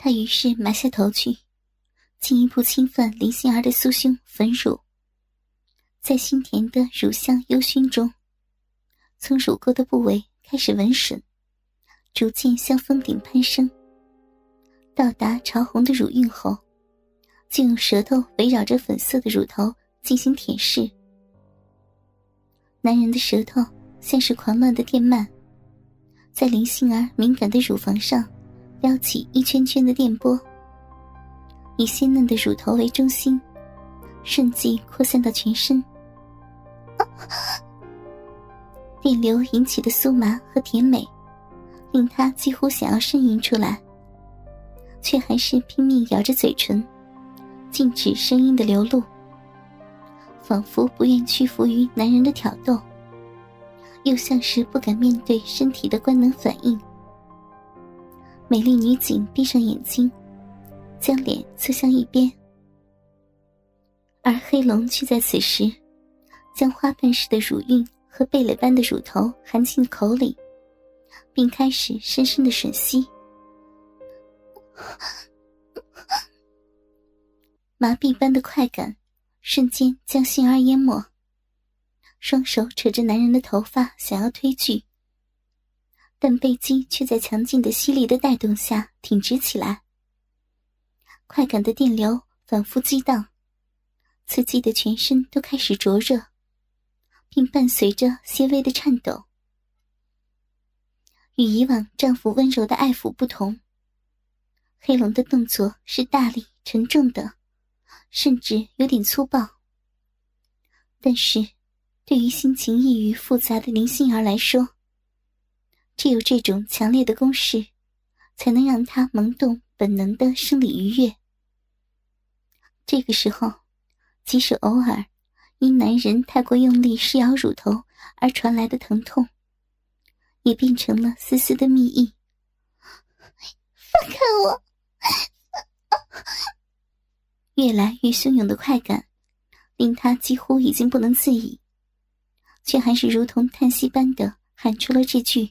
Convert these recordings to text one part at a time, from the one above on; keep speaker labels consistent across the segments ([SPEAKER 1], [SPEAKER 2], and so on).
[SPEAKER 1] 他于是埋下头去，进一步侵犯林心儿的酥胸粉乳，在腥甜的乳香幽熏中，从乳沟的部位开始闻吮，逐渐向峰顶攀升。到达潮红的乳晕后，就用舌头围绕着粉色的乳头进行舔舐。男人的舌头像是狂乱的电鳗，在林心儿敏感的乳房上撩起一圈圈的电波，以鲜嫩的乳头为中心，瞬即扩散到全身。电流引起的酥麻和甜美令他几乎想要呻吟出来，却还是拼命咬着嘴唇，禁止声音的流露，仿佛不愿屈服于男人的挑逗，又像是不敢面对身体的官能反应。美丽女警闭上眼睛，将脸侧向一边，而黑龙却在此时将花瓣似的乳晕和蓓蕾般的乳头含进口里，并开始深深的吮吸。麻痹般的快感瞬间将心儿淹没，双手扯着男人的头发想要推拒，但背肌却在强劲的吸力的带动下挺直起来。快感的电流反复激荡，刺激的全身都开始灼热，并伴随着些微的颤抖。与以往丈夫温柔的爱抚不同，黑龙的动作是大力沉重的，甚至有点粗暴。但是对于心情抑郁复杂的林心儿来说，只有这种强烈的攻势才能让她萌动本能的生理愉悦。这个时候，即使偶尔因男人太过用力施咬乳头而传来的疼痛，也变成了丝丝的蜜意。放开我！越来越汹涌的快感令他几乎已经不能自已，却还是如同叹息般的喊出了这句。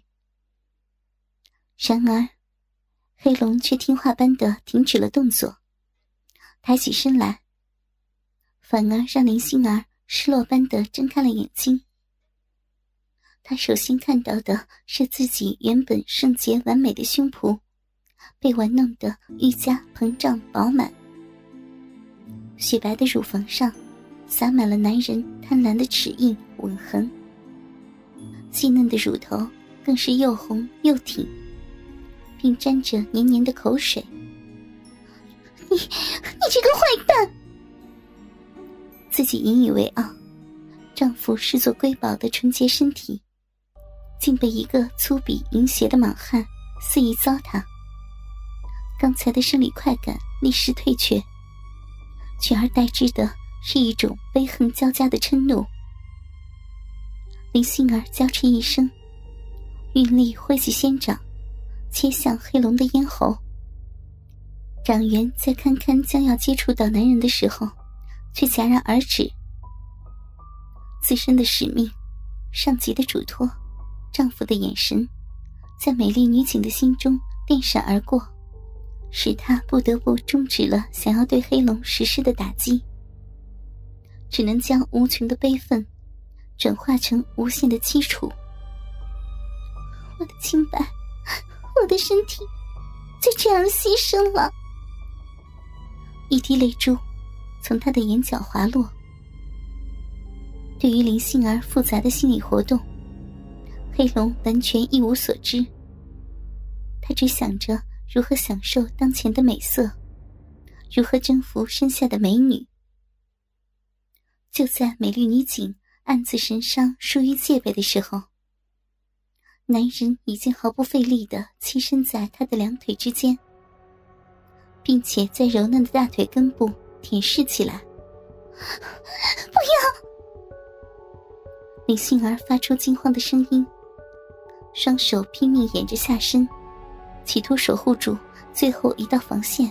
[SPEAKER 1] 然而黑龙却听话般的停止了动作，抬起身来，反而让林心儿失落般的睁开了眼睛。他首先看到的是自己原本圣洁完美的胸脯被玩弄得愈加膨胀饱满，雪白的乳房上洒满了男人贪婪的齿印吻痕，细嫩的乳头更是又红又挺，并沾着黏黏的口水。你这个坏蛋！自己引以为傲，丈夫视作瑰宝的纯洁身体竟被一个粗鄙淫邪的莽汉肆意糟蹋。刚才的生理快感立时退却，取而代之的是一种悲恨交加的嗔怒。林心儿娇嗔一声，运力挥起仙掌，切向黑龙的咽喉。掌缘在堪堪将要接触到男人的时候却戛然而止。自身的使命，上级的嘱托，丈夫的眼神，在美丽女警的心中电闪而过，使她不得不终止了想要对黑龙实施的打击，只能将无穷的悲愤转化成无限的凄楚。我的清白，我的身体就这样牺牲了。一滴泪珠从她的眼角滑落。对于林心儿复杂的心理活动，黑龙完全一无所知。他只想着如何享受当前的美色，如何征服身下的美女。就在美丽女警暗自神伤疏于戒备的时候，男人已经毫不费力地栖身在她的两腿之间，并且在柔嫩的大腿根部舔舐起来。不要！林心儿发出惊慌的声音，双手拼命掩着下身，企图守护住最后一道防线。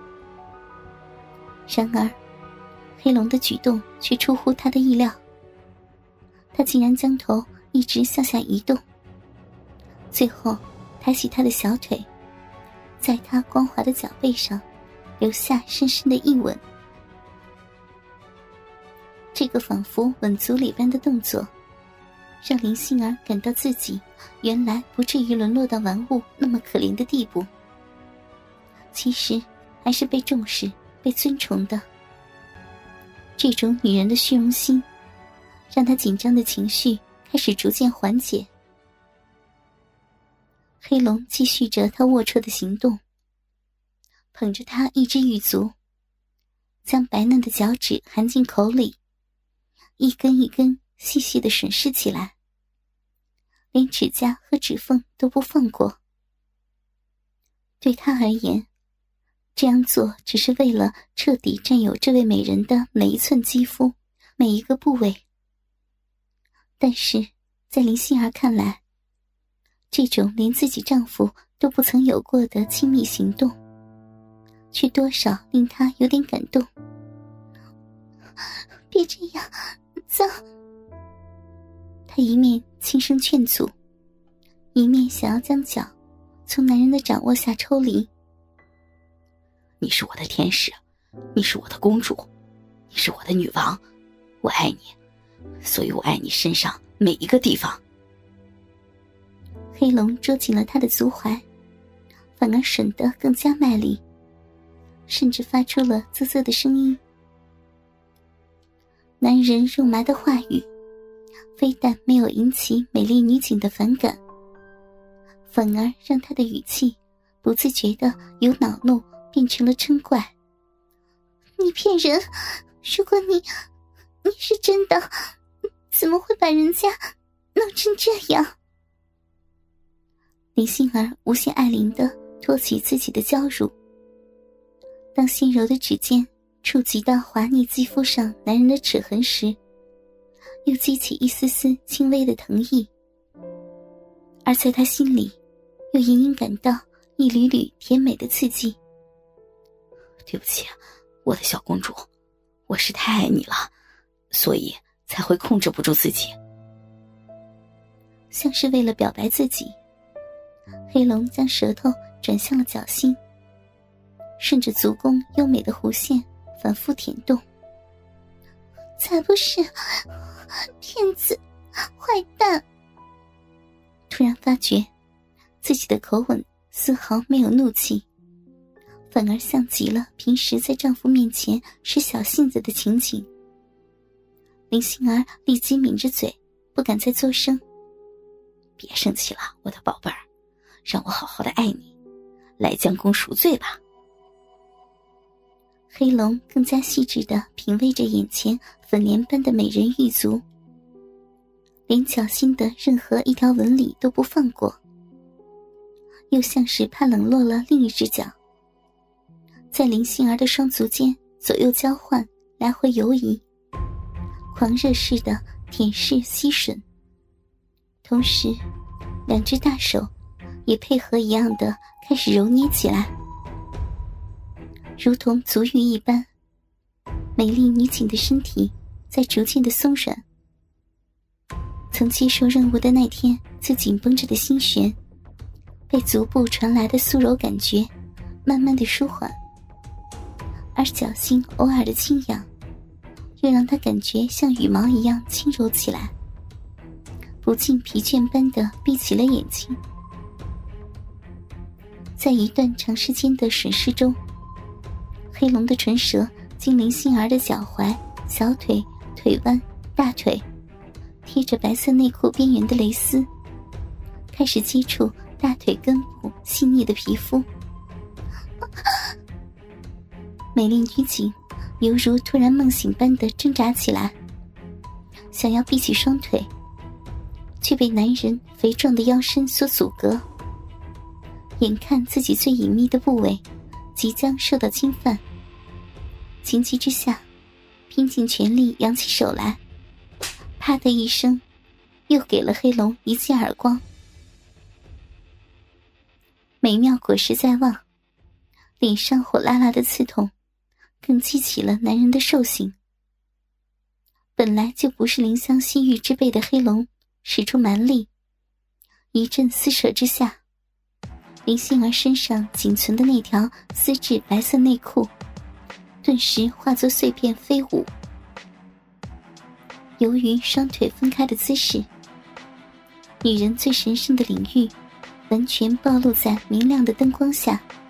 [SPEAKER 1] 然而黑龙的举动却出乎他的意料，他竟然将头一直向下移动，最后抬起他的小腿， 在他光滑的脚背上留下深深的一吻。这个仿佛吻足礼般的动作，让林杏儿感到自己原来不至于沦落到玩物那么可怜的地步，其实还是被重视、被尊崇的。这种女人的虚荣心，让她紧张的情绪开始逐渐缓解。黑龙继续着他龌龊的行动，捧着她一只玉足，将白嫩的脚趾含进口里，一根一根细细地吮吸起来，连指甲和指缝都不放过。对他而言，这样做只是为了彻底占有这位美人的每一寸肌肤，每一个部位。但是在林杏儿看来，这种连自己丈夫都不曾有过的亲密行动，却多少令她有点感动。别这样，脏！她一面轻声劝阻，一面想要将脚从男人的掌握下抽离。
[SPEAKER 2] 你是我的天使，你是我的公主，你是我的女王，我爱你，所以我爱你身上每一个地方。
[SPEAKER 1] 黑龙捉紧了他的足踝，反而吮得更加卖力，甚至发出了啧啧的声音。男人肉麻的话语非但没有引起美丽女警的反感，反而让她的语气不自觉地由恼怒变成了嗔怪。你骗人，如果你是真的，怎么会把人家弄成这样？林杏儿无限爱怜地托起自己的娇乳，当纤柔的指尖触及到滑腻肌肤上男人的齿痕时，又激起一丝丝轻微的疼意，而在她心里又隐隐感到一缕缕甜美的刺激。
[SPEAKER 2] 对不起，我的小公主，我是太爱你了，所以才会控制不住自己。
[SPEAKER 1] 像是为了表白自己，黑龙将舌头转向了脚心，顺着足弓优美的弧线反复舔动。才不是，骗子，坏蛋！突然发觉自己的口吻丝毫没有怒气，反而像极了平时在丈夫面前使小性子的情景。林杏儿立即抿着嘴，不敢再作声。
[SPEAKER 2] 别生气了，我的宝贝儿，让我好好的爱你，来将功赎罪吧。
[SPEAKER 1] 黑龙更加细致地品味着眼前粉莲般的美人玉足，连脚心的任何一条纹理都不放过，又像是怕冷落了另一只脚，在林杏儿的双足间左右交换，来回游移，狂热似的舔舐吸吮，同时两只大手也配合一样的开始揉捏起来，如同足浴一般。美丽女警的身体在逐渐的松软，曾接受任务的那天就紧绷着的心弦，被足部传来的酥柔感觉慢慢的舒缓，而脚心偶尔的轻痒又让她感觉像羽毛一样轻柔起来，不禁疲倦般的闭起了眼睛。在一段长时间的吮视中，黑龙的唇舌经林杏儿的脚踝、小腿、腿弯、大腿，贴着白色内裤边缘的蕾丝，开始接触大腿根部细腻的皮肤。美丽女警犹如突然梦醒般的挣扎起来，想要闭起双腿，却被男人肥壮的腰身所阻隔。眼看自己最隐秘的部位即将受到侵犯，情急之下拼尽全力扬起手来，啪的一声又给了黑龙一记耳光。美妙果实在望，脸上火辣辣的刺痛更激起了男人的兽性。本来就不是怜香惜玉之辈的黑龙使出蛮力，一阵撕扯之下， 林心儿身上仅存的那条丝质白色内裤顿时化作碎片飞舞。由于双腿分开的姿势，女人最神圣的领域完全暴露在明亮的灯光下，